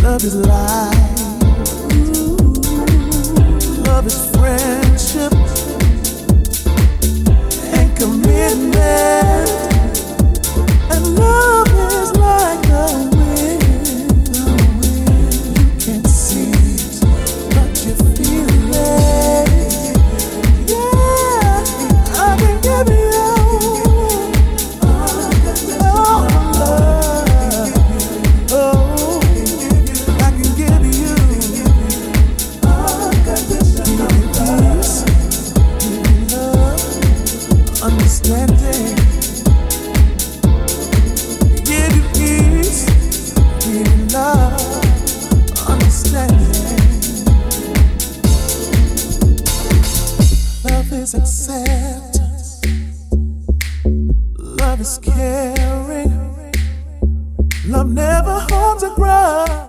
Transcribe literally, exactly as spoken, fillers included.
Love is life. Love is friendship and commitment. And love is like the wind. You can't see it, but you feel it. Yeah, I can give you all love. Oh, I can give you peace, give you love, understanding. Give you peace, give you love, understanding. Love is acceptance. Love is caring. Love never holds a grudge.